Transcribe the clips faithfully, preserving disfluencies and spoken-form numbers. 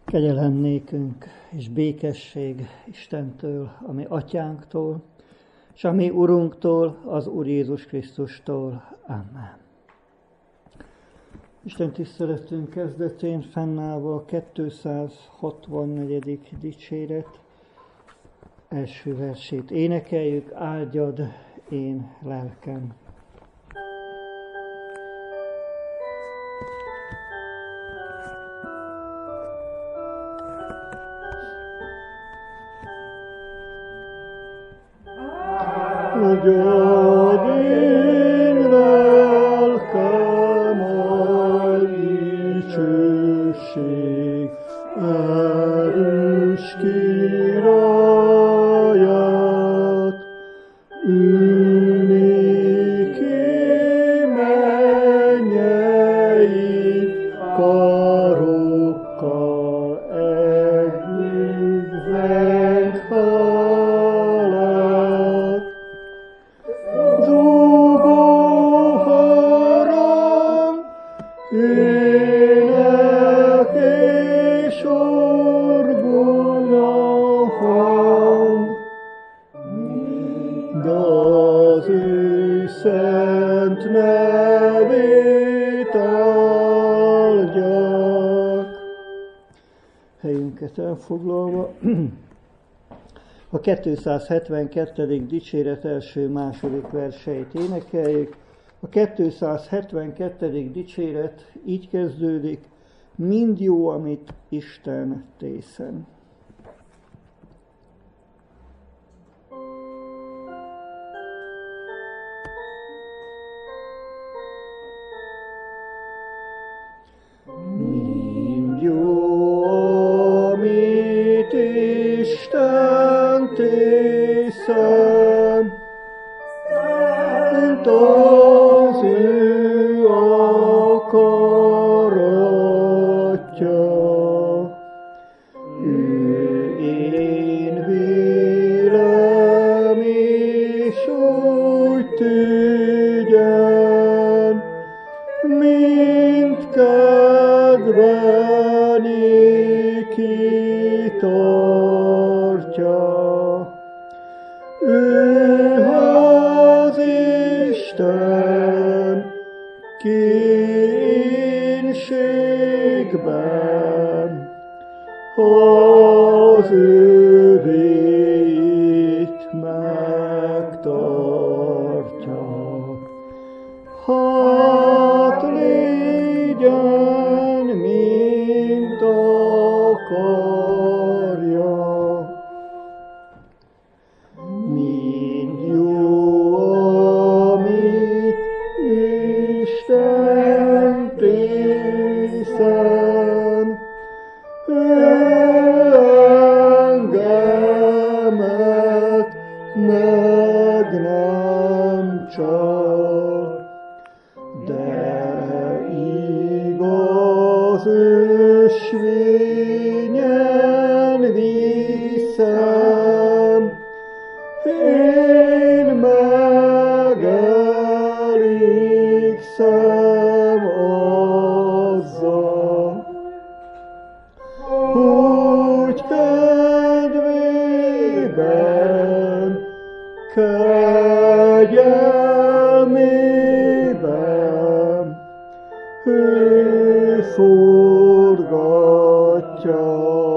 Kegyelem nékünk és békesség Istentől, a mi atyánktól, és a mi Urunktól, az Úr Jézus Krisztustól. Amen. Isten tiszteletünk kezdetén fennállva a kétszázhatvannegyedik dicséret első versét énekeljük: áldjad én lelkem. Áldjad én lelkem a dicsőség erős királyát, ő néki mennyei karokkal együtt veng hálát. Zúgó harang, ének és orgona hang, mind az ő szent nevét áldják. Helyünket elfoglalva, a kétszázhetvenkettedik dicséret első-második verseit énekeljük. A kétszázhetvenkettedik dicséret így kezdődik: mind jó, amit Isten tészen. Mind jó, amit Isten tészen, szent az ő akaratja. Ő én vélem, és úgy tegyen, mint kedven kitartja. Ő az Isten kínségben, az ővét megtartja. Hát légyen, mint akarja. Mind jó, amit Isten tészen, ő engemet meg nem csal, de igaz ösvényen viszem, én megelégszem azzal, hogy kedvében, kegyelmében ő forgatja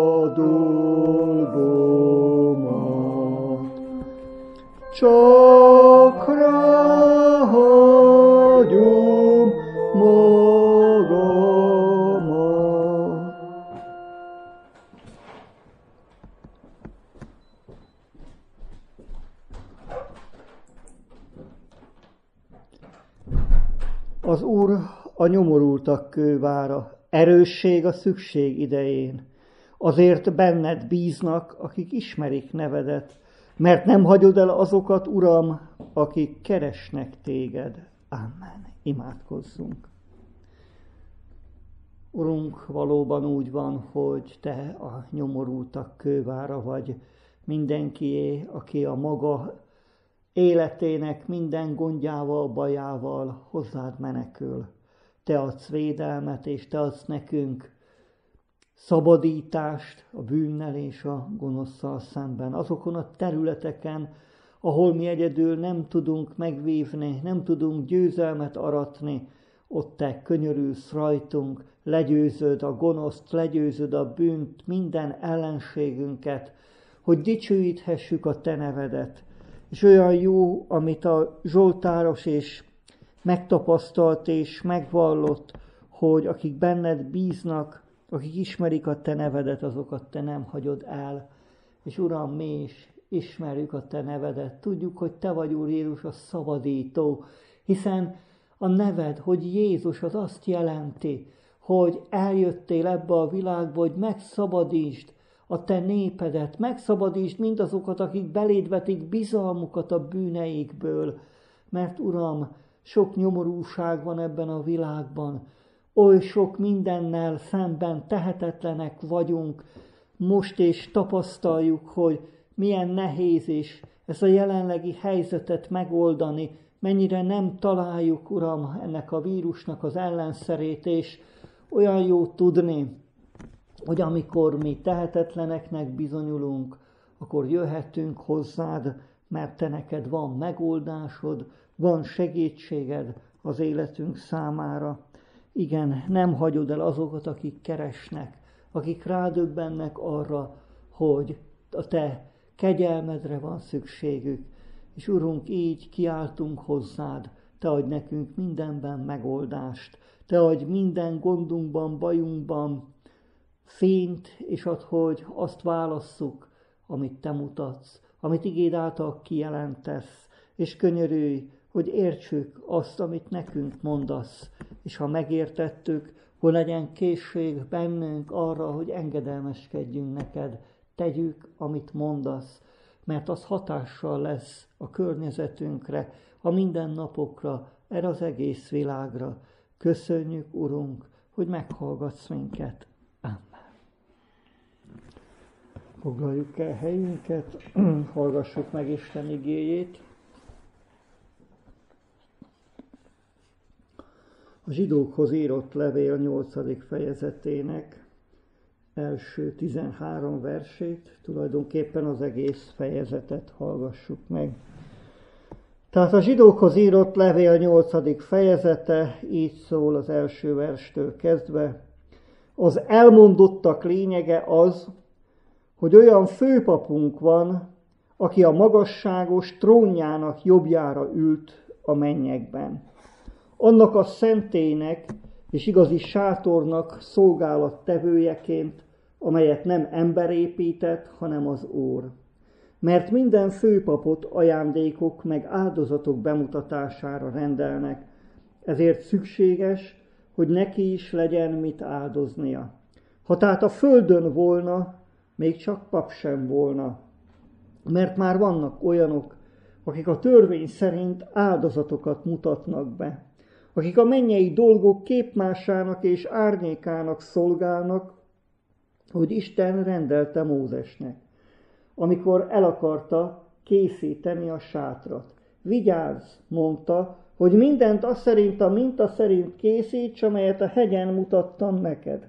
dolgomat. Csak ráhagyom magamat. Az Úr a nyomorultak kővára, erősség a szükség idején. Azért benned bíznak, akik ismerik nevedet, mert nem hagyod el azokat, Uram, akik keresnek téged. Amen. Imádkozzunk. Urunk, valóban úgy van, hogy te a nyomorultak kővára vagy, mindenkié, aki a maga életének minden gondjával, bajával hozzád menekül. Te adsz védelmet, és te adsz nekünk szabadítást a bűnnel és a gonoszszal szemben. Azokon a területeken, ahol mi egyedül nem tudunk megvívni, nem tudunk győzelmet aratni, ott te könyörülsz rajtunk, legyőzöd a gonoszt, legyőzöd a bűnt, minden ellenségünket, hogy dicsőíthessük a te nevedet. És olyan jó, amit a Zsoltáros és megtapasztalt és megvallott, hogy akik benned bíznak, akik ismerik a te nevedet, azokat te nem hagyod el. És Uram, mi is ismerjük a te nevedet. Tudjuk, hogy te vagy, Úr Jézus, a szabadító, hiszen a neved, hogy Jézus, az azt jelenti, hogy eljöttél ebbe a világba, hogy megszabadítsd a te népedet, megszabadítsd mindazokat, akik beléd vetik bizalmukat a bűneikből. Mert Uram, sok nyomorúság van ebben a világban, oly sok mindennel szemben tehetetlenek vagyunk, most is tapasztaljuk, hogy milyen nehéz is ezt a jelenlegi helyzetet megoldani, mennyire nem találjuk, Uram, ennek a vírusnak az ellenszerét, és olyan jó tudni, hogy amikor mi tehetetleneknek bizonyulunk, akkor jöhetünk hozzád, mert te neked van megoldásod, van segítséged az életünk számára. Igen, nem hagyod el azokat, akik keresnek, akik rádöbbennek arra, hogy a te kegyelmedre van szükségük. És Urunk, így kiáltunk hozzád, te adj nekünk mindenben megoldást, te adj minden gondunkban, bajunkban fényt, és add, hogy azt válasszuk, amit te mutatsz, amit igéd által kijelentesz, és könyörülj, hogy értsük azt, amit nekünk mondasz, és ha megértettük, hogy legyen készség bennünk arra, hogy engedelmeskedjünk neked, tegyük, amit mondasz, mert az hatással lesz a környezetünkre, a mindennapokra, erre az egész világra. Köszönjük, Urunk, hogy meghallgatsz minket. Amen. Foglaljuk el helyünket, hallgassuk meg Isten igéjét. A zsidókhoz írott levél nyolcadik fejezetének első tizenhárom versét, tulajdonképpen az egész fejezetet hallgassuk meg. Tehát a zsidókhoz írott levél nyolcadik fejezete így szól az első verstől kezdve. Az elmondottak lényege az, hogy olyan főpapunk van, aki a magasságos trónjának jobbjára ült a mennyekben. Annak a szentélynek és igazi sátornak szolgálattevőjeként, amelyet nem ember épített, hanem az Úr. Mert minden főpapot ajándékok meg áldozatok bemutatására rendelnek, ezért szükséges, hogy neki is legyen mit áldoznia. Ha tehát a földön volna, még csak pap sem volna, mert már vannak olyanok, akik a törvény szerint áldozatokat mutatnak be, akik a mennyei dolgok képmásának és árnyékának szolgálnak, hogy Isten rendelte Mózesnek, amikor el akarta készíteni a sátrat. Vigyázz, mondta, hogy mindent azt szerint a minta szerint készíts, amelyet a hegyen mutattam neked.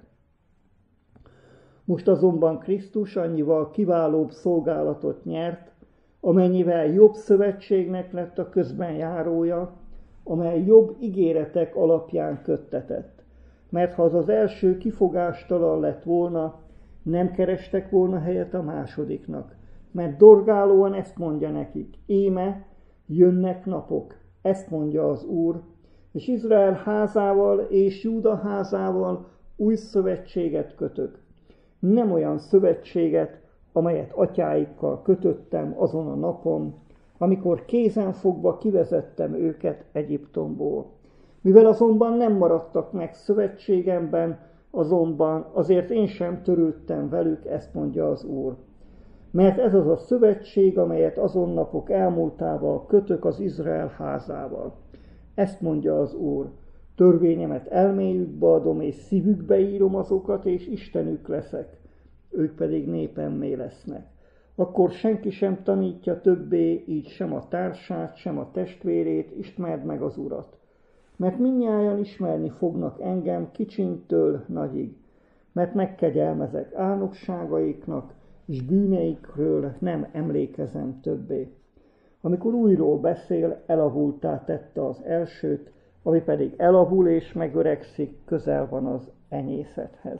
Most azonban Krisztus annyival kiválóbb szolgálatot nyert, amennyivel jobb szövetségnek lett a közben járója, amely jobb ígéretek alapján köttetett. Mert ha az az első kifogástalan lett volna, nem kerestek volna helyet a másodiknak. Mert dorgálóan ezt mondja nekik, íme, jönnek napok, ezt mondja az Úr, és Izrael házával és Júda házával új szövetséget kötök. Nem olyan szövetséget, amelyet atyáikkal kötöttem azon a napon, amikor kézen fogva kivezettem őket Egyiptomból. Mivel azonban nem maradtak meg szövetségemben, azonban azért én sem törődtem velük, ezt mondja az Úr. Mert ez az a szövetség, amelyet azon napok elmúltával kötök az Izrael házával. Ezt mondja az Úr, törvényemet elméjükbe adom, és szívükbe írom azokat, és Istenük leszek, ők pedig népemmé lesznek. Akkor senki sem tanítja többé, így sem a társát, sem a testvérét, ismerd meg az Urat. Mert mindnyájan ismerni fognak engem kicsintől nagyig, mert megkegyelmezek álnokságaiknak, és bűneikről nem emlékezem többé. Amikor újról beszél, elavulttá tette az elsőt, ami pedig elavul és megöregszik, közel van az enyészethez.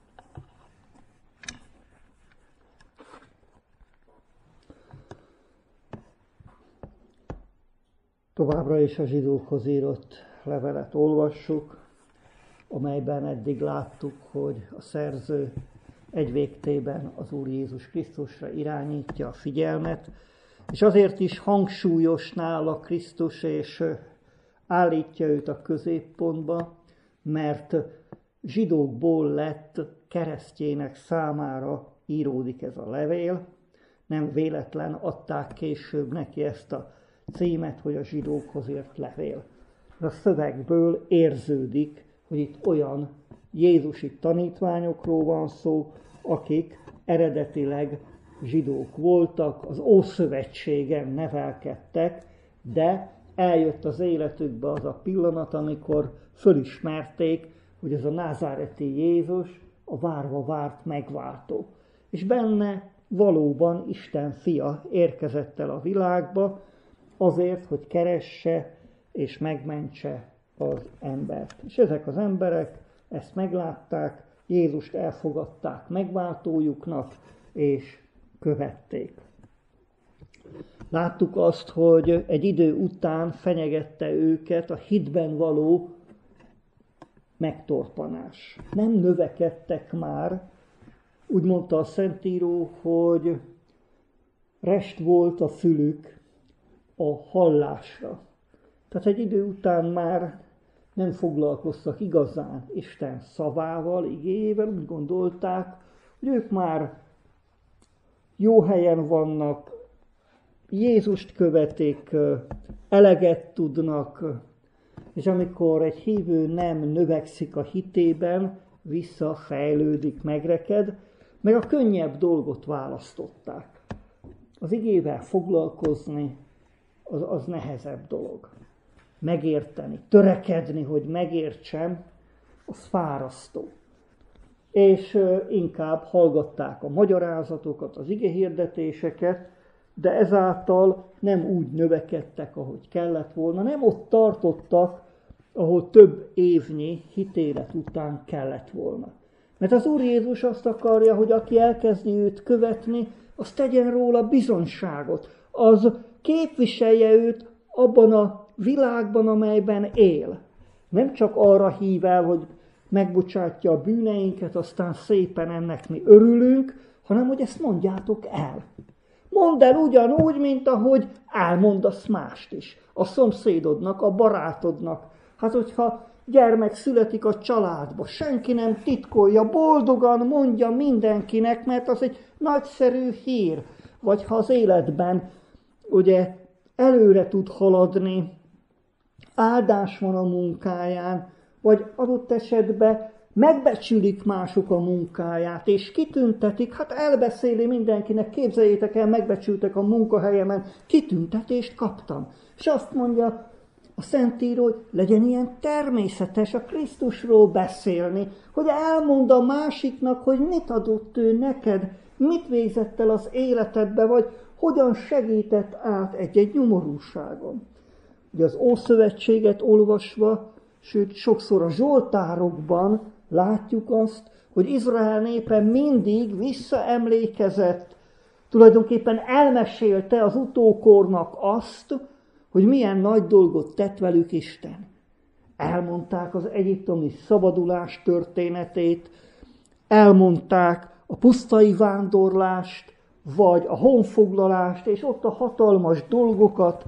Továbbra is a zsidókhoz írott levelet olvassuk, amelyben eddig láttuk, hogy a szerző egyvégtében az Úr Jézus Krisztusra irányítja a figyelmet, és azért is hangsúlyos nála Krisztus, és állítja őt a középpontba, mert zsidókból lett keresztjének számára íródik ez a levél. Nem véletlen adták később neki ezt a címet, hogy a zsidókhoz írt levél. A szövegből érződik, hogy itt olyan jézusi tanítványokról van szó, akik eredetileg zsidók voltak, az Ószövetségen nevelkedtek, de eljött az életükbe az a pillanat, amikor fölismerték, hogy ez a názáreti Jézus a várva várt megváltó. És benne valóban Isten fia érkezett el a világba, azért, hogy keresse és megmentse az embert. És ezek az emberek ezt meglátták, Jézust elfogadták megváltójuknak, és követték. Láttuk azt, hogy egy idő után fenyegette őket a hitben való megtorpanás. Nem növekedtek már, úgy mondta a Szentíró, hogy rest volt a fülük a hallásra. Tehát egy idő után már nem foglalkoztak igazán Isten szavával, igéjével, úgy gondolták, hogy ők már jó helyen vannak, Jézust követik, eleget tudnak, és amikor egy hívő nem növekszik a hitében, visszafejlődik, megreked, meg a könnyebb dolgot választották. Az igével foglalkozni, az, az nehezebb dolog. Megérteni, törekedni, hogy megértsem, az fárasztó. És inkább hallgatták a magyarázatokat, az igehirdetéseket, de ezáltal nem úgy növekedtek, ahogy kellett volna, nem ott tartottak, ahol több évnyi hitélet után kellett volna. Mert az Úr Jézus azt akarja, hogy aki elkezdi őt követni, az tegyen róla bizonyságot, az képviselje őt abban a világban, amelyben él. Nem csak arra hív el, hogy megbocsátja a bűneinket, aztán szépen ennek mi örülünk, hanem hogy ezt mondjátok el. Mondd el ugyanúgy, mint ahogy elmondasz mást is. A szomszédodnak, a barátodnak. Hát, hogyha gyermek születik a családba, senki nem titkolja, boldogan mondja mindenkinek, mert az egy nagyszerű hír. Vagy ha az életben ugye előre tud haladni, áldás van a munkáján, vagy adott esetben megbecsülik mások a munkáját, és kitüntetik, hát elbeszéli mindenkinek, képzeljétek el, megbecsültek a munkahelyemen, kitüntetést kaptam. És azt mondja a Szentíró, hogy legyen ilyen természetes a Krisztusról beszélni, hogy elmond a másiknak, hogy mit adott ő neked, mit végzett el az életedbe, vagy hogyan segített át egy-egy nyomorúságon. Ugye az Ószövetséget olvasva, sőt sokszor a Zsoltárokban látjuk azt, hogy Izrael népe mindig visszaemlékezett, tulajdonképpen elmesélte az utókornak azt, hogy milyen nagy dolgot tett velük Isten. Elmondták az egyiptomi szabadulás történetét, elmondták a pusztai vándorlást, vagy a honfoglalást, és ott a hatalmas dolgokat,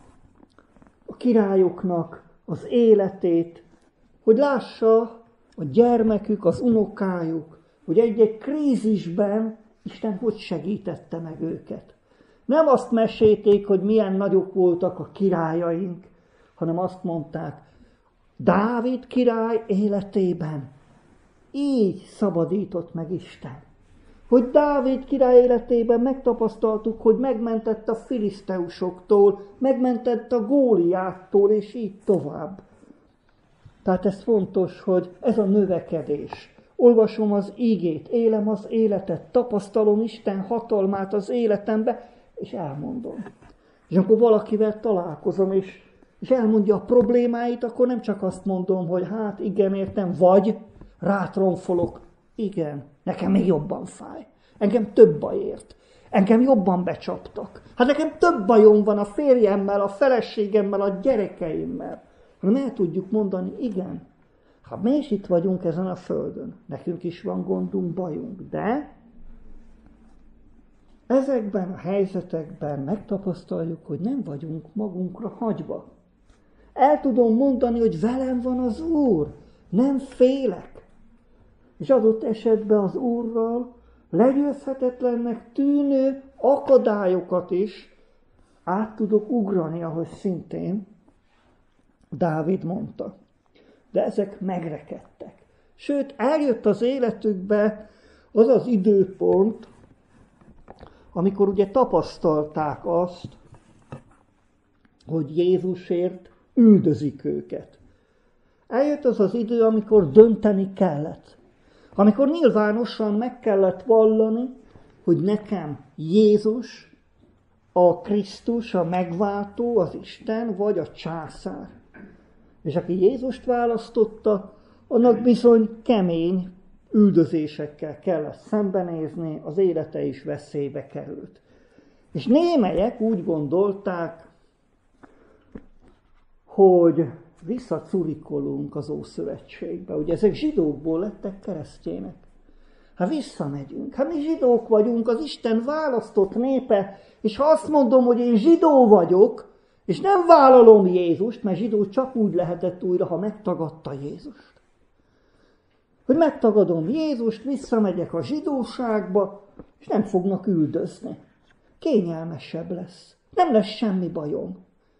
a királyoknak az életét, hogy lássa a gyermekük, az unokájuk, hogy egy-egy krízisben Isten hogy segítette meg őket. Nem azt mesélték, hogy milyen nagyok voltak a királyaink, hanem azt mondták, Dávid király életében így szabadított meg Isten. Hogy Dávid király életében megtapasztaltuk, hogy megmentett a filiszteusoktól, megmentett a Góliáttól, és így tovább. Tehát ez fontos, hogy ez a növekedés, olvasom az ígét, élem az életet, tapasztalom Isten hatalmát az életembe, és elmondom. És amikor valakivel találkozom, és, és elmondja a problémáit, akkor nem csak azt mondom, hogy hát igen, értem, vagy rátronfolok. Igen, nekem még jobban fáj. Engem több baj ért. Engem jobban becsaptak. Hát nekem több bajom van a férjemmel, a feleségemmel, a gyerekeimmel. Hanem el tudjuk mondani, igen, hát mi is itt vagyunk ezen a földön. Nekünk is van gondunk, bajunk, de ezekben a helyzetekben megtapasztaljuk, hogy nem vagyunk magunkra hagyva. El tudom mondani, hogy velem van az Úr, nem félek. És adott esetben az Úrral legyőzhetetlennek tűnő akadályokat is át tudok ugrani, ahogy szintén Dávid mondta. De ezek megrekedtek. Sőt, eljött az életükbe az az időpont, amikor ugye tapasztalták azt, hogy Jézusért üldözik őket. Eljött az az idő, amikor dönteni kellett. Amikor nyilvánosan meg kellett vallani, hogy nekem Jézus, a Krisztus, a megváltó, az Isten, vagy a császár. És aki Jézust választotta, annak bizony kemény üldözésekkel kellett szembenézni, az élete is veszélybe került. És némelyek úgy gondolták, hogy visszacurikolunk az Ószövetségbe. Ugye ezek zsidókból lettek keresztjének. Hát visszamegyünk. Hát mi zsidók vagyunk, az Isten választott népe, és ha azt mondom, hogy én zsidó vagyok, és nem vállalom Jézust, mert zsidó csak úgy lehetett újra, ha megtagadta Jézust. Hogy megtagadom Jézust, visszamegyek a zsidóságba, és nem fognak üldözni. Kényelmesebb lesz. Nem lesz semmi bajom.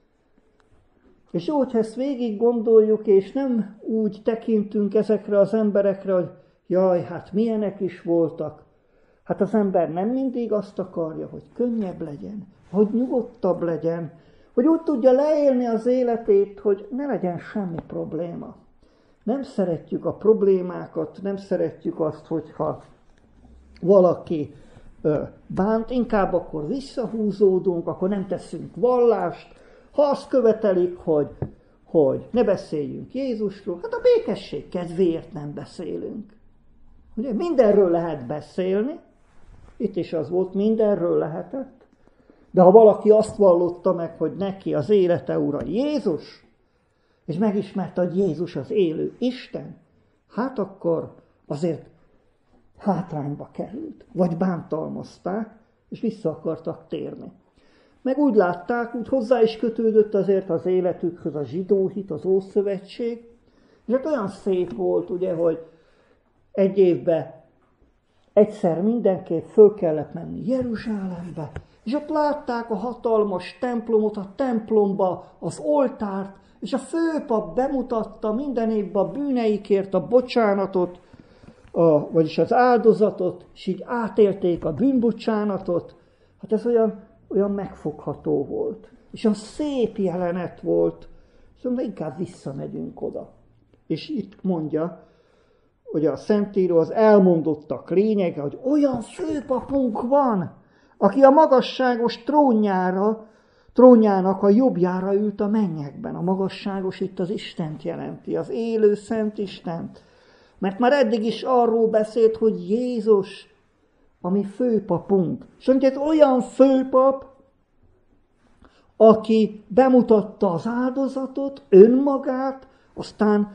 És jó, hogyha ezt végig gondoljuk, és nem úgy tekintünk ezekre az emberekre, hogy jaj, hát milyenek is voltak. Hát az ember nem mindig azt akarja, hogy könnyebb legyen, hogy nyugodtabb legyen, hogy úgy tudja leélni az életét, hogy ne legyen semmi probléma. Nem szeretjük a problémákat, nem szeretjük azt, hogyha valaki ö, bánt, inkább akkor visszahúzódunk, akkor nem teszünk vallást. Ha azt követelik, hogy, hogy ne beszéljünk Jézusról, hát a békesség kedvéért nem beszélünk. Ugye mindenről lehet beszélni, itt is az volt, mindenről lehetett, de ha valaki azt vallotta meg, hogy neki az élete ura Jézus, és megismerte, hogy Jézus az élő Isten, hát akkor azért hátrányba került, vagy bántalmazták, és vissza akartak térni. Meg úgy látták, úgy hozzá is kötődött azért az életükhöz a zsidó hit, az Ószövetség, és hát olyan szép volt, ugye, hogy egy évben egyszer mindenképp föl kellett menni Jeruzsálembe, és ott látták a hatalmas templomot, a templomba az oltárt, és a főpap bemutatta minden évben a bűneikért a bocsánatot, a, vagyis az áldozatot, és így átélték a bűnbocsánatot. Hát ez olyan, olyan megfogható volt. És olyan szép jelenet volt, és mondja, inkább visszamegyünk oda. És itt mondja, hogy a Szentíró az elmondottak lényege, hogy olyan főpapunk van, aki a magasságos trónjára, trónjának a jobbjára ült a mennyekben. A magasságos itt az Istent jelenti, az élő szent Istent. Mert már eddig is arról beszélt, hogy Jézus, a mi főpapunk. És mondja, ez olyan főpap, aki bemutatta az áldozatot, önmagát, aztán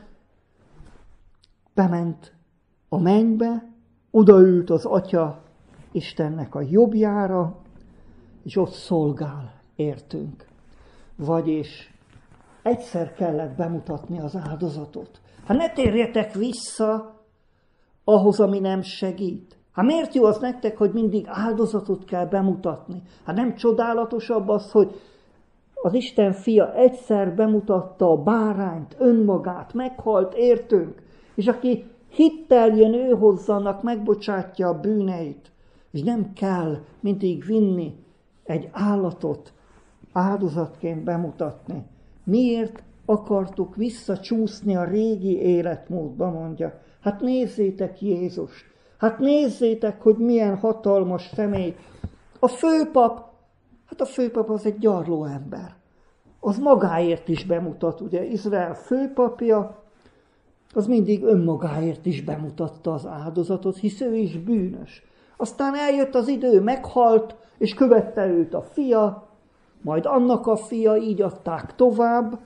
bement a mennybe, odaült az Atya Istennek a jobbjára, és ott szolgál értünk. Vagyis egyszer kellett bemutatni az áldozatot. Hát ne térjetek vissza ahhoz, ami nem segít. Hát miért jó az nektek, hogy mindig áldozatot kell bemutatni? Hát nem csodálatosabb az, hogy az Isten fia egyszer bemutatta a bárányt, önmagát, meghalt értünk, és aki hittel jön ő hozzánk, megbocsátja a bűneit, és nem kell mindig vinni egy állatot, áldozatként bemutatni. Miért? akartok visszacsúszni a régi életmódba, mondja. Hát nézzétek Jézust. Hát nézzétek, hogy milyen hatalmas személy. A főpap, hát a főpap az egy gyarló ember. Az magáért is bemutat, ugye Izrael főpapja, az mindig önmagáért is bemutatta az áldozatot, hisz ő is bűnös. Aztán eljött az idő, meghalt, és követte őt a fia, majd annak a fia, így adták tovább,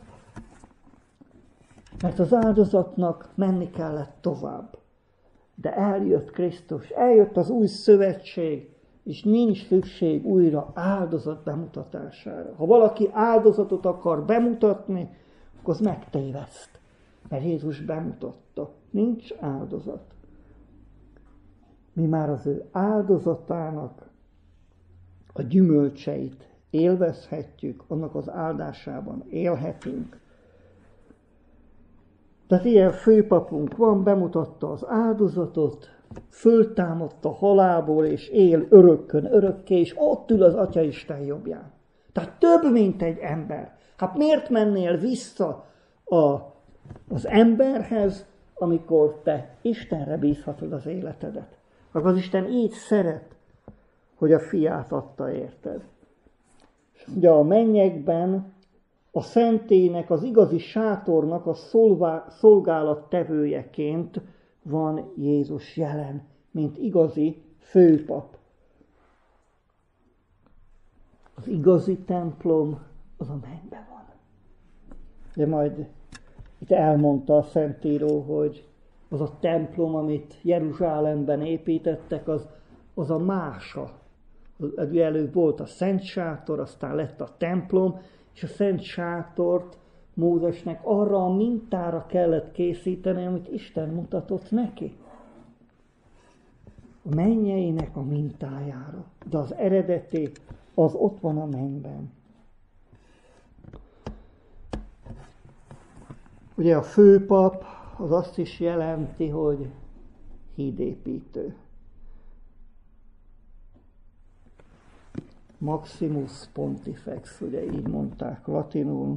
mert az áldozatnak menni kellett tovább. De eljött Krisztus, eljött az új szövetség, és nincs szükség újra áldozat bemutatására. Ha valaki áldozatot akar bemutatni, akkor az megtéveszt, mert Jézus bemutatta. Nincs áldozat. Mi már az ő áldozatának a gyümölcseit élvezhetjük, annak az áldásában élhetünk. Tehát ilyen főpapunk van, bemutatta az áldozatot, föltámadt a halálból, és él örökkön örökké, és ott ül az Atyaisten jobbján. Tehát több, mint egy ember. Hát miért mennél vissza a, az emberhez, amikor te Istenre bízhatod az életedet? Akkor az Isten így szeret, hogy a fiát adta, érted? Ugye a mennyekben a szentélynek, az igazi sátornak a szolgálattevőjeként van Jézus jelen, mint igazi főpap. Az igazi templom az a mennyben van. De majd itt elmondta a Szentíró, hogy az a templom, amit Jeruzsálemben építettek, az, az a mása. Ugye előbb volt a Szent Sátor, aztán lett a templom, és a Szent Sátort Mózesnek arra a mintára kellett készíteni, amit Isten mutatott neki. A mennyeinek a mintájára. De az eredeti, az ott van a mennyben. Ugye a főpap az azt is jelenti, hogy hídépítő. Maximus Pontifex, ugye így mondták latinul,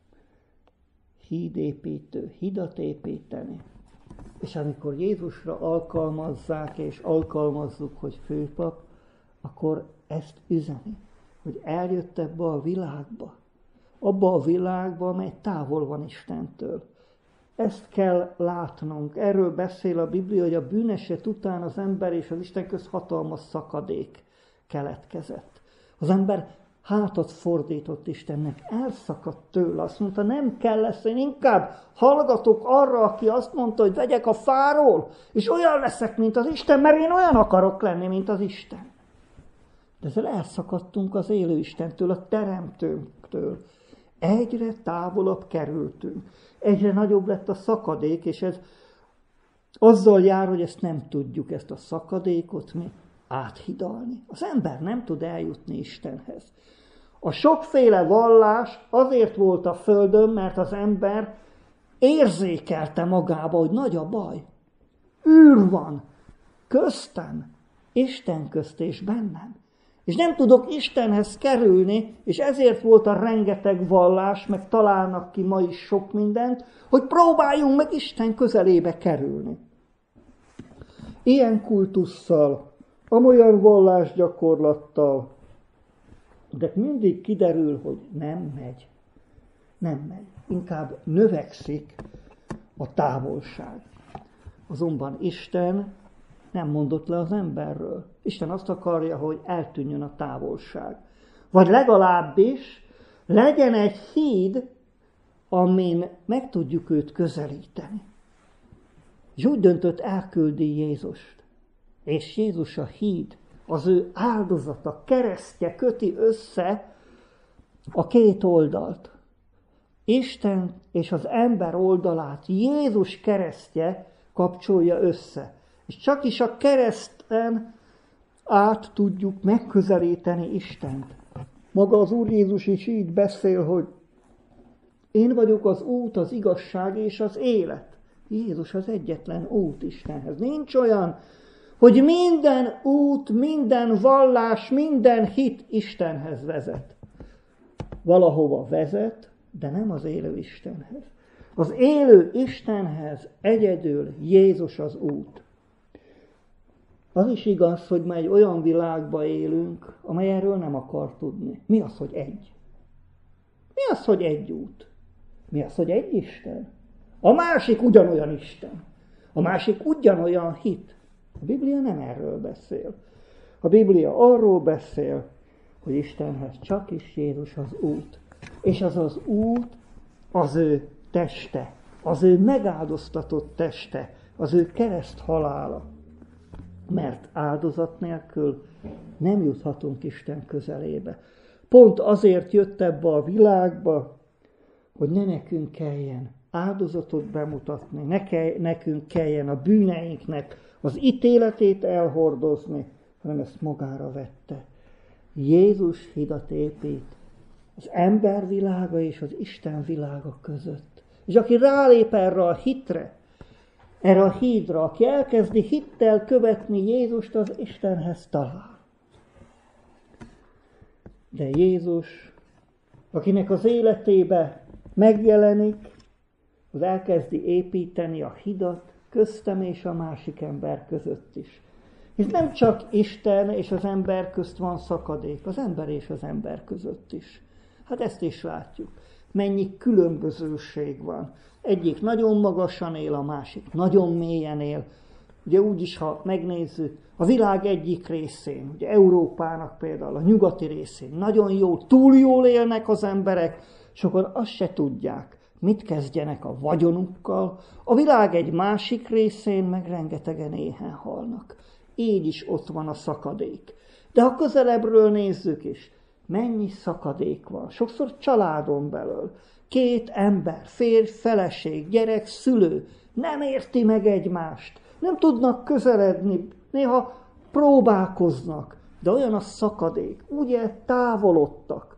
hídépítő, hidat építeni. És amikor Jézusra alkalmazzák, és alkalmazzuk, hogy főpap, akkor ezt üzeni, hogy eljött ebbe a világba, abba a világba, amely távol van Istentől. Ezt kell látnunk. Erről beszél a Biblia, hogy a bűneset után az ember és az Isten közt hatalmas szakadék keletkezett. Az ember hátat fordított Istennek, elszakadt tőle, azt mondta, nem kell lesz, én inkább hallgatok arra, aki azt mondta, hogy vegyek a fáról, és olyan leszek, mint az Isten, mert én olyan akarok lenni, mint az Isten. De ezzel elszakadtunk az élő Istentől, a teremtőnktől. Egyre távolabb kerültünk. Egyre nagyobb lett a szakadék, és ez azzal jár, hogy ezt nem tudjuk, ezt a szakadékot mi áthidalni. Az ember nem tud eljutni Istenhez. A sokféle vallás azért volt a földön, mert az ember érzékelte magába, hogy nagy a baj. Űr van köztem, Isten közt és bennem. És nem tudok Istenhez kerülni, és ezért volt a rengeteg vallás, meg találnak ki ma is sok mindent, hogy próbáljunk meg Isten közelébe kerülni. Ilyen kultusszal, amolyan vallásgyakorlattal, de mindig kiderül, hogy nem megy. Nem megy. Inkább növekszik a távolság. Azonban Isten nem mondott le az emberről. Isten azt akarja, hogy eltűnjön a távolság. Vagy legalábbis legyen egy híd, amin meg tudjuk őt közelíteni. És úgy döntött, elküldi Jézust. És Jézus a híd, az ő áldozata, keresztje köti össze a két oldalt. Isten és az ember oldalát Jézus keresztje kapcsolja össze. És csak is a kereszten át tudjuk megközelíteni Istent. Maga az Úr Jézus is így beszél, hogy én vagyok az út, az igazság és az élet. Jézus az egyetlen út Istenhez. Nincs olyan, hogy minden út, minden vallás, minden hit Istenhez vezet. Valahova vezet, de nem az élő Istenhez. Az élő Istenhez egyedül Jézus az út. Az is igaz, hogy ma egy olyan világban élünk, amely erről nem akar tudni. Mi az, hogy egy? Mi az, hogy egy út? Mi az, hogy egy Isten? A másik ugyanolyan Isten. A másik ugyanolyan hit. A Biblia nem erről beszél. A Biblia arról beszél, hogy Istenhez csak is Jézus az út. És az az út az ő teste, az ő megáldoztatott teste, az ő kereszt halála. Mert áldozat nélkül nem juthatunk Isten közelébe. Pont azért jött ebbe a világba, hogy ne nekünk kelljen áldozatot bemutatni, ne kell, nekünk kelljen a bűneinknek az ítéletét elhordozni, hanem ezt magára vette. Jézus hidat épít az ember világa és az Isten világa között. És aki rálép erre a hitre, erre a hídra, aki elkezdi hittel követni Jézust, az Istenhez talál. De Jézus, akinek az életébe megjelenik, az elkezdi építeni a hidat köztem és a másik ember között is. És nem csak Isten és az ember közt van szakadék, az ember és az ember között is. Hát ezt is látjuk. Mennyi különbözőség van. Egyik nagyon magasan él, a másik nagyon mélyen él. Ugye úgyis, ha megnézzük, a világ egyik részén, ugye Európának például, a nyugati részén nagyon jól, túl jól élnek az emberek, sokan azt se tudják, mit kezdjenek a vagyonukkal. A világ egy másik részén meg rengetegen éhen halnak. Így is ott van a szakadék. De ha közelebbről nézzük is, mennyi szakadék van. Sokszor családon belül. Két ember, férj, feleség, gyerek, szülő nem érti meg egymást. Nem tudnak közeledni, néha próbálkoznak, de olyan a szakadék, ugye távolodtak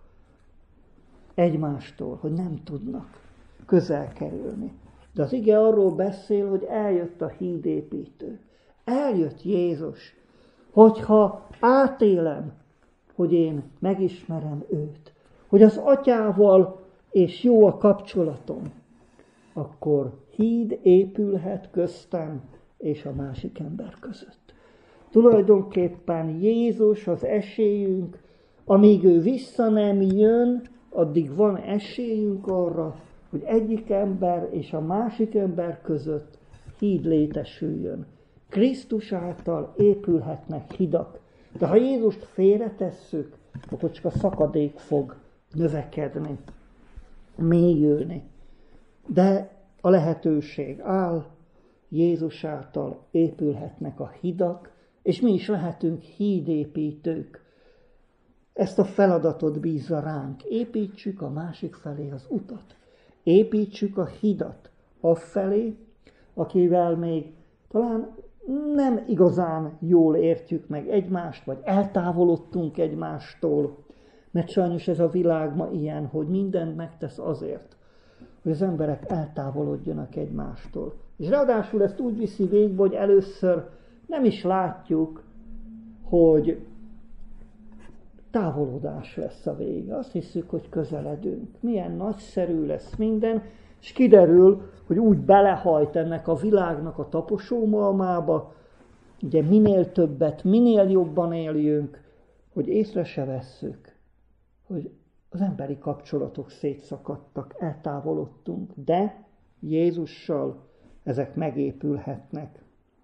egymástól, hogy nem tudnak közel kerülni. De az ige arról beszél, hogy eljött a hídépítő. Eljött Jézus, hogyha átélem, hogy én megismerem őt, hogy az atyával és jó a kapcsolatom, akkor híd épülhet köztem és a másik ember között. Tulajdonképpen Jézus az esélyünk, amíg ő vissza nem jön, addig van esélyünk arra, hogy egyik ember és a másik ember között híd létesüljön. Krisztus által épülhetnek hidak. De ha Jézust félretesszük, akkor csak a szakadék fog növekedni, mélyülni. De a lehetőség áll, Jézus által épülhetnek a hidak, és mi is lehetünk hídépítők. Ezt a feladatot bízza ránk. Építsük a másik felé az utat. Építsük a hidat afelé, akivel még talán nem igazán jól értjük meg egymást, vagy eltávolodtunk egymástól, mert sajnos ez a világ ma ilyen, hogy mindent megtesz azért, hogy az emberek eltávolodjanak egymástól. És ráadásul ezt úgy viszi végbe, hogy először nem is látjuk, hogy távolodás lesz a vége. Azt hiszük, hogy közeledünk. Milyen nagyszerű lesz minden, és kiderül, hogy úgy belehajt ennek a világnak a taposómalmába, ugye minél többet, minél jobban éljünk, hogy észre se vesszük, hogy az emberi kapcsolatok szétszakadtak, eltávolodtunk, de Jézussal ezek megépülhetnek.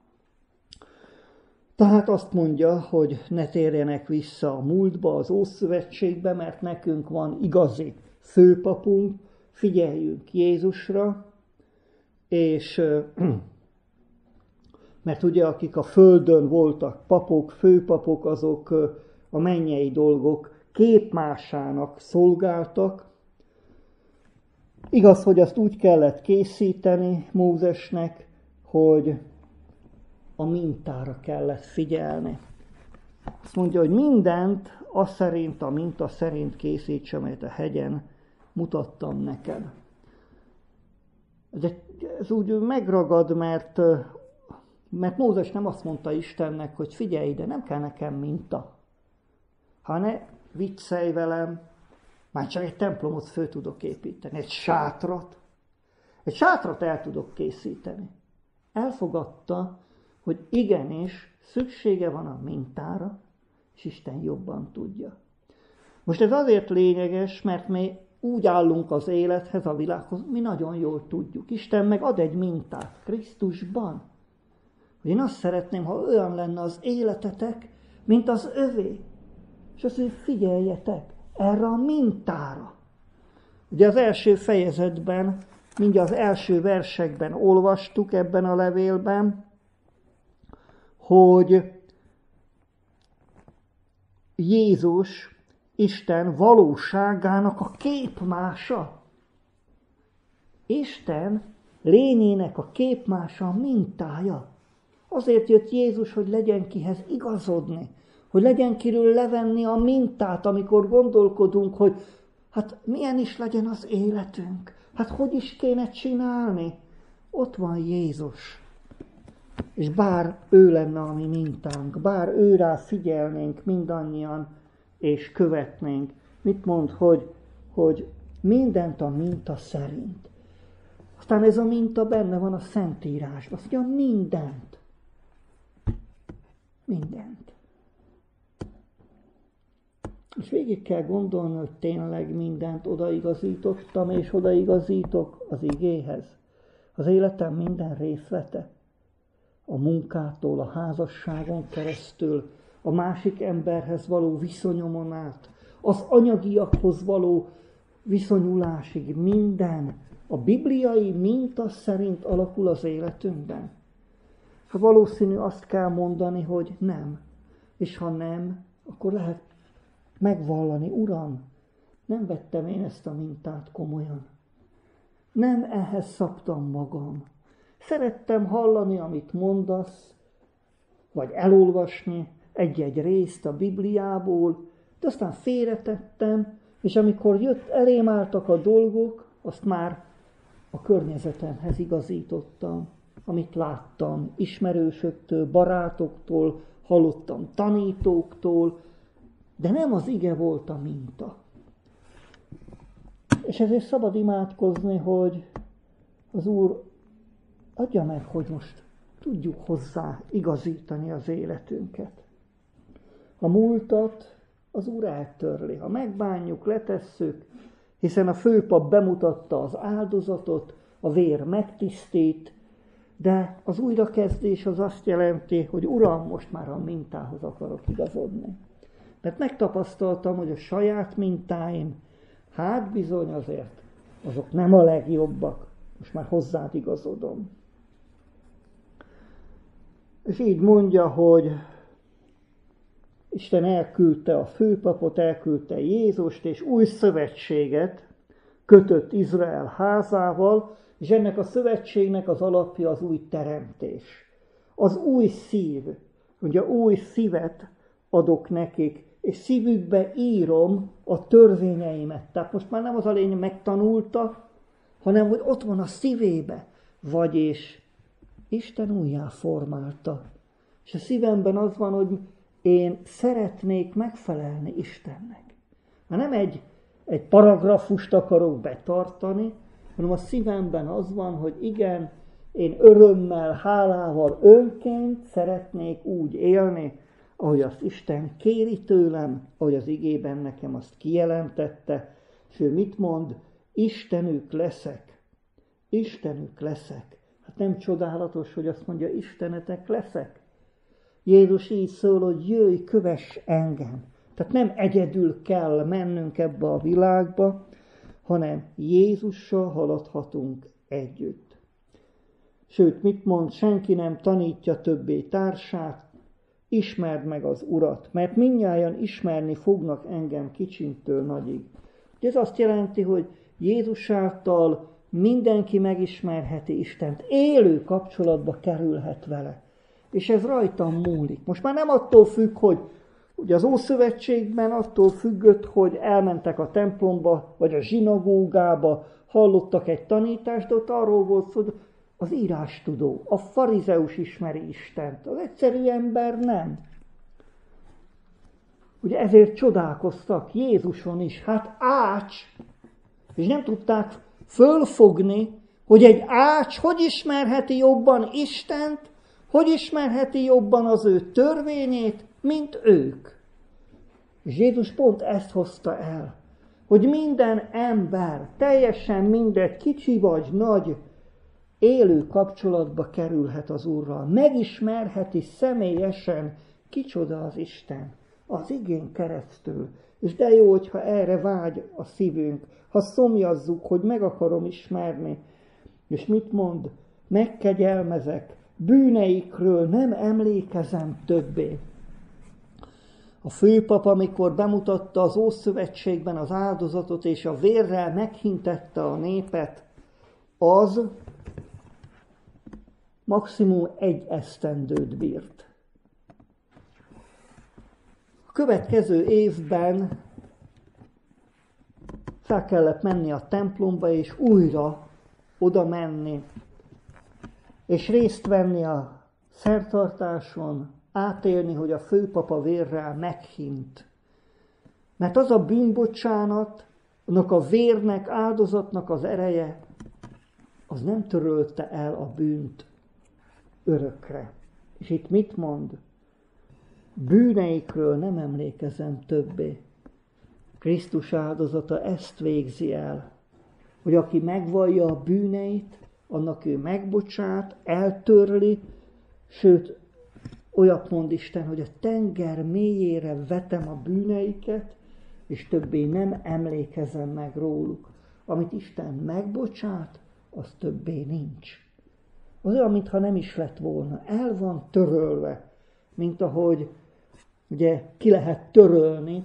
Tehát azt mondja, hogy ne térjenek vissza a múltba, az Ószövetségbe, mert nekünk van igazi főpapunk, figyeljünk Jézusra, és mert ugye akik a földön voltak papok, főpapok, azok a mennyei dolgok képmásának szolgáltak. Igaz, hogy azt úgy kellett készíteni Mózesnek, hogy a mintára kellett figyelni. Azt mondja, hogy mindent az szerint, a minta szerint készíts, amelyet a hegyen mutattam neked. De ez úgy megragad, mert, mert Mózes nem azt mondta Istennek, hogy figyelj ide, nem kell nekem minta. Ha ne viccelj velem, Már csak egy templomot föl tudok építeni, egy sátrat. Egy sátrat el tudok készíteni. Elfogadta, hogy igenis szüksége van a mintára, és Isten jobban tudja. Most ez azért lényeges, mert mi úgy állunk az élethez, a világhoz, mi nagyon jól tudjuk. Isten meg ad egy mintát Krisztusban. Én azt szeretném, ha olyan lenne az életetek, mint az övé. És azt mondja, figyeljetek erre a mintára. Ugye az első fejezetben, mindjárt az első versekben olvastuk ebben a levélben, hogy Jézus Isten valóságának a képmása. Isten lényének a képmása, a mintája. Azért jött Jézus, hogy legyen kihez igazodni, hogy legyen kiről levenni a mintát, amikor gondolkodunk, hogy hát milyen is legyen az életünk, hát hogy is kéne csinálni. Ott van Jézus. És bár ő lenne a mi mintánk, bár őrá figyelnénk mindannyian, és követnénk. Mit mond, hogy, hogy mindent a minta szerint. Aztán ez a minta benne van a Szentírásban. Azt mondja, mindent. Mindent. És végig kell gondolni, hogy tényleg mindent odaigazítottam, és odaigazítok az igéhez. Az életem minden részlete. A munkától, a házasságon keresztül, a másik emberhez való viszonyomon át, az anyagiakhoz való viszonyulásig minden a bibliai minta szerint alakul az életünkben. Ha valószínű azt kell mondani, hogy nem. És ha nem, akkor lehet megvallani, Uram, nem vettem én ezt a mintát komolyan. Nem ehhez szabtam magam. Szerettem hallani, amit mondasz, vagy elolvasni egy-egy részt a Bibliából, de aztán félretettem, és amikor jött, elém álltak a dolgok, azt már a környezetemhez igazítottam, amit láttam ismerősöktől, barátoktól, hallottam tanítóktól, de nem az ige volt a minta. És ezért szabad imádkozni, hogy az Úr adja meg, hogy most tudjuk hozzá igazítani az életünket. A múltat az Úr eltörli. Ha megbánjuk, letesszük, hiszen a főpap bemutatta az áldozatot, a vér megtisztít, de az újrakezdés az azt jelenti, hogy Uram, most már a mintához akarok igazodni. Mert megtapasztaltam, hogy a saját mintáim, hát bizony azért, azok nem a legjobbak, most már hozzád igazodom. És így mondja, hogy Isten elküldte a főpapot, elküldte Jézust, és új szövetséget kötött Izrael házával, és ennek a szövetségnek az alapja az új teremtés. Az új szív, ugye új szívet adok nekik, és szívükbe írom a törvényeimet. Tehát most már nem az a lényeg, megtanulta, hanem hogy ott van a szívébe. Vagyis Isten újjá formálta. És a szívemben az van, hogy én szeretnék megfelelni Istennek. Már nem egy, egy paragrafust akarok betartani, hanem a szívemben az van, hogy igen, én örömmel, hálával, önként szeretnék úgy élni, ahogy azt Isten kéri tőlem, ahogy az igében nekem azt kijelentette, és ő mit mond? Istenük leszek. Istenük leszek. Hát nem csodálatos, hogy azt mondja, Istenetek leszek? Jézus így szól, hogy jöjj, kövess engem. Tehát nem egyedül kell mennünk ebbe a világba, hanem Jézussal haladhatunk együtt. Sőt, mit mond? Senki nem tanítja többé társát, ismerd meg az Urat, mert mindnyájan ismerni fognak engem kicsintől nagyig. Ez azt jelenti, hogy Jézus által mindenki megismerheti Istent, élő kapcsolatba kerülhet vele. És ez rajtam múlik. Most már nem attól függ, hogy ugye az Ószövetségben attól függött, hogy elmentek a templomba, vagy a zsinagógába, hallottak egy tanítást, de ott arról volt szó, hogy az írástudó, a farizeus ismeri Istent, az egyszerű ember nem. Ugye ezért csodálkoztak Jézuson is. Hát ács! És nem tudták fölfogni, hogy egy ács hogy ismerheti jobban Istent, hogy ismerheti jobban az ő törvényét, mint ők. És Jézus pont ezt hozta el, hogy minden ember, teljesen mindegy, kicsi vagy nagy, élő kapcsolatba kerülhet az Úrral. Megismerheti személyesen, kicsoda az Isten, az igén keresztül. És de jó, hogyha erre vágy a szívünk, ha szomjazzuk, hogy meg akarom ismerni. És mit mond? Megkegyelmezek, bűneikről nem emlékezem többé. A főpap, amikor bemutatta az Ószövetségben az áldozatot, és a vérrel meghintette a népet, az maximum egy esztendőt bírt. A következő évben fel kellett menni a templomba, és újra oda menni, és részt venni a szertartáson, átélni, hogy a főpapa vérrel meghint. Mert az a bűnbocsánat, annak a vérnek, áldozatnak az ereje, az nem törölte el a bűnt örökre. És itt mit mond? Bűneikről nem emlékezem többé. Krisztus áldozata ezt végzi el, hogy aki megvallja a bűneit, annak ő megbocsát, eltörli, sőt, olyat mond Isten, hogy a tenger mélyére vetem a bűneiket, és többé nem emlékezem meg róluk. Amit Isten megbocsát, az többé nincs. Az olyan, mintha nem is lett volna. El van törölve, mint ahogy ugye ki lehet törölni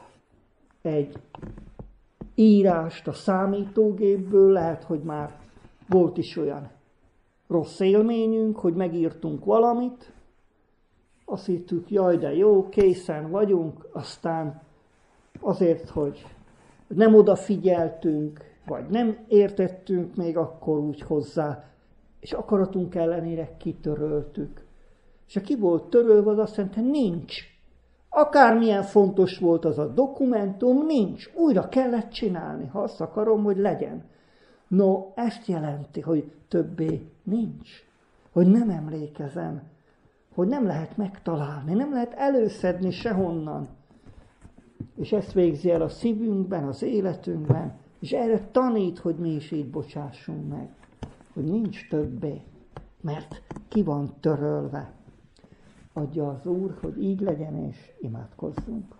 egy írást a számítógépből, lehet, hogy már volt is olyan rossz élményünk, hogy megírtunk valamit, azt hittük, jaj, de jó, készen vagyunk, aztán azért, hogy nem odafigyeltünk, vagy nem értettünk még akkor úgy hozzá, és akaratunk ellenére kitöröltük. És ha ki volt törölve, az azt mondta, nincs. Akármilyen fontos volt az a dokumentum, nincs. Újra kellett csinálni, ha azt akarom, hogy legyen. No, ezt jelenti, hogy többé nincs. Hogy nem emlékezem. Hogy nem lehet megtalálni, nem lehet előszedni sehonnan. És ezt végzi el a szívünkben, az életünkben, és erre tanít, hogy mi is így bocsássunk meg. Hogy nincs többé, mert ki van törölve. Adja az Úr, hogy így legyen, és imádkozzunk.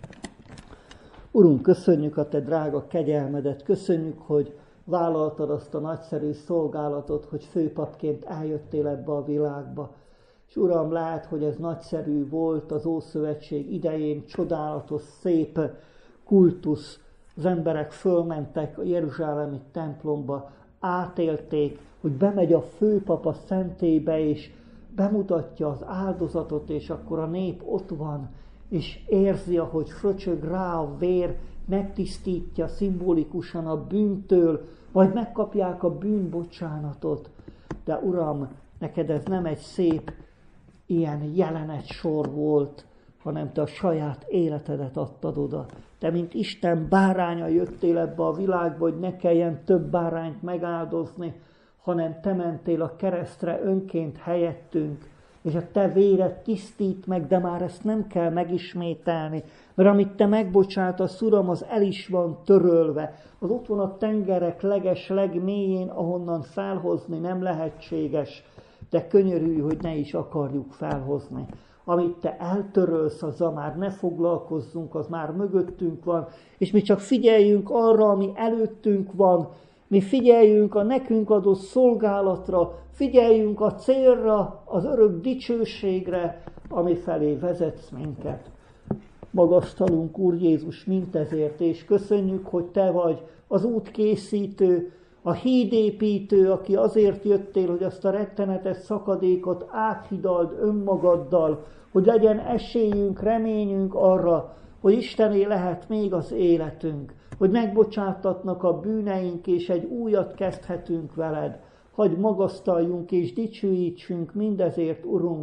Urunk, köszönjük a Te drága kegyelmedet, köszönjük, hogy vállaltad azt a nagyszerű szolgálatot, hogy főpapként eljöttél ebbe a világba. És Uram, lát, hogy ez nagyszerű volt az Ószövetség idején, csodálatos, szép kultusz. Az emberek fölmentek a jeruzsálemi templomba, átélték, hogy bemegy a főpap a szentélybe, és bemutatja az áldozatot, és akkor a nép ott van, és érzi, ahogy fröcsög rá a vér, megtisztítja szimbolikusan a bűntől, majd megkapják a bűnbocsánatot. De Uram, neked ez nem egy szép ilyen jelenet sor volt, hanem Te a saját életedet adtad oda. Te, mint Isten báránya jöttél ebbe a világba, hogy ne kelljen több bárányt megáldozni, hanem Te mentél a keresztre önként helyettünk, és a Te véred tisztít meg, de már ezt nem kell megismételni, mert amit Te megbocsátasz, Uram, az el is van törölve. Az ott van a tengerek leges, legmélyén, ahonnan felhozni nem lehetséges, de könyörülj, hogy ne is akarjuk felhozni. Amit Te eltörölsz, azzal már ne foglalkozzunk, az már mögöttünk van, és mi csak figyeljünk arra, ami előttünk van, mi figyeljünk a nekünk adott szolgálatra, figyeljünk a célra, az örök dicsőségre, ami felé vezetsz minket. Magasztalunk, Úr Jézus, mindezért, és köszönjük, hogy Te vagy az útkészítő, a hídépítő, aki azért jöttél, hogy azt a rettenetes szakadékot áthidald önmagaddal, hogy legyen esélyünk, reményünk arra, hogy Istené lehet még az életünk, hogy megbocsátatnak a bűneink, és egy újat kezdhetünk veled. Hagy magasztaljunk és dicsőítsünk mindezért, Urunk,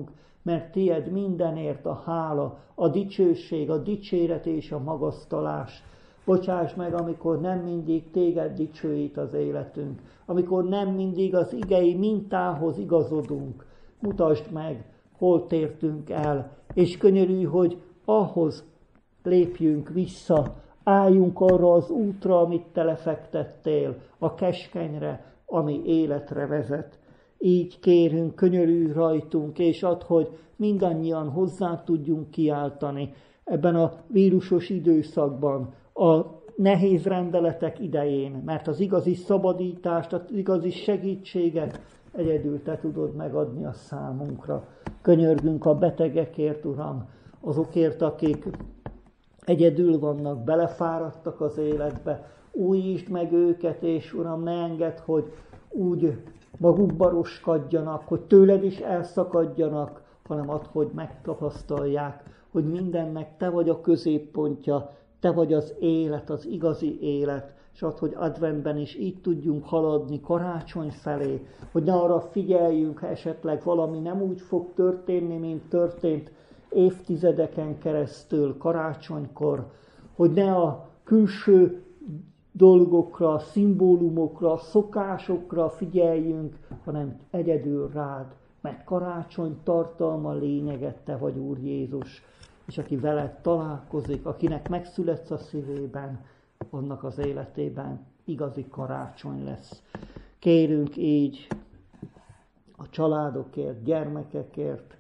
mert tied mindenért a hála, a dicsőség, a dicséret és a magasztalás. Bocsáss meg, amikor nem mindig téged dicsőít az életünk, amikor nem mindig az igei mintához igazodunk. Mutasd meg, hol tértünk el, és könyörülj, hogy ahhoz lépjünk vissza, álljunk arra az útra, amit te lefektettél, a keskenyre, ami életre vezet. Így kérünk, könyörülj rajtunk, és add, hogy mindannyian hozzá tudjunk kiáltani ebben a vírusos időszakban, a nehéz rendeletek idején, mert az igazi szabadítást, az igazi segítséget egyedül te tudod megadni a számunkra. Könyörgünk a betegekért, Uram, azokért, akik egyedül vannak, belefáradtak az életbe, újítsd meg őket, és Uram, ne engedd, hogy úgy magukba roskadjanak, hogy tőled is elszakadjanak, hanem add, hogy megtapasztalják, hogy mindennek te vagy a középpontja, te vagy az élet, az igazi élet, és add, hogy adventben is így tudjunk haladni karácsony felé, hogy ne arra figyeljünk, ha esetleg valami nem úgy fog történni, mint történt évtizedeken keresztül karácsonykor, hogy ne a külső dolgokra, szimbólumokra, szokásokra figyeljünk, hanem egyedül rád, mert karácsony tartalma, lényeget te vagy, Úr Jézus, és aki veled találkozik, akinek megszületsz a szívében, annak az életében igazi karácsony lesz. Kérünk így a családokért, gyermekekért,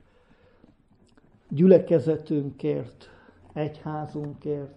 gyülekezetünkért, egyházunkért,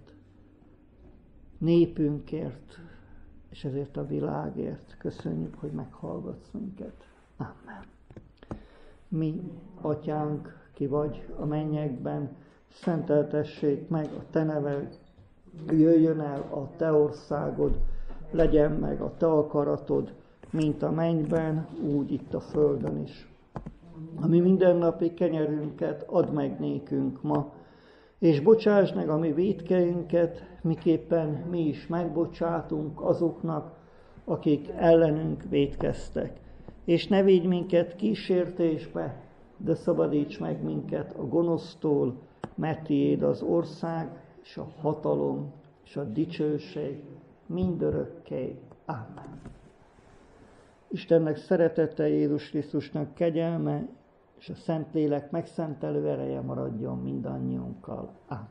népünkért, és ezért a világért. Köszönjük, hogy meghallgatsz minket. Amen. Mi, Atyánk, ki vagy a mennyekben, szenteltessék meg a te neved, jöjjön el a te országod, legyen meg a te akaratod, mint a mennyben, úgy itt a földön is. Ami mindennapi kenyerünket add meg nékünk ma, és bocsáss meg a mi vétkeinket, miképpen mi is megbocsátunk azoknak, akik ellenünk vétkeztek. És ne védj minket kísértésbe, de szabadíts meg minket a gonosztól, mert tiéd az ország, és a hatalom, és a dicsőség mindörökké. Amen. Istennek szeretete, Jézus Krisztusnak kegyelme, és a Szentlélek megszentelő ereje maradjon mindannyiunkkal. Amen.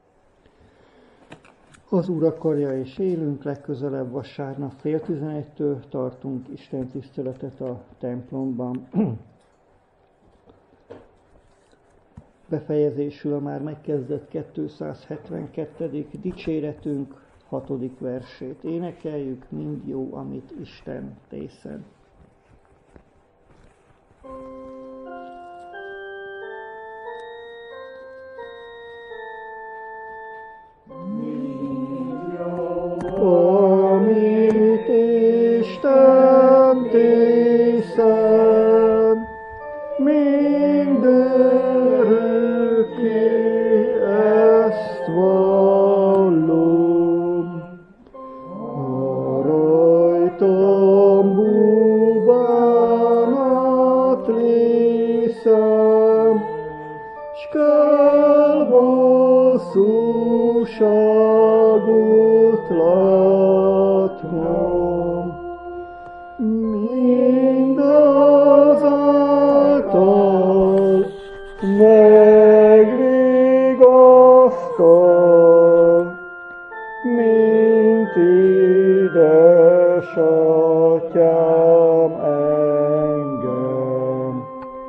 Az Úr akarja, és élünk, legközelebb vasárnap fél tizenegytől tartunk Isten tiszteletet a templomban. Befejezésül a már megkezdett kétszázhetvenkettedik dicséretünk hatodik versét. Énekeljük, mind jó, amit Isten tészen. Amit Isten tészen, mindörökké ezt vallom. Ha rajtam búvánat lészem, s kell bosszúságot látnom, mindazáltal megvigasztal, mint édesatyám engem,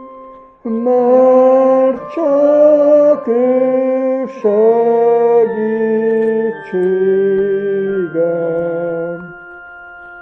mert csak ő segítségem.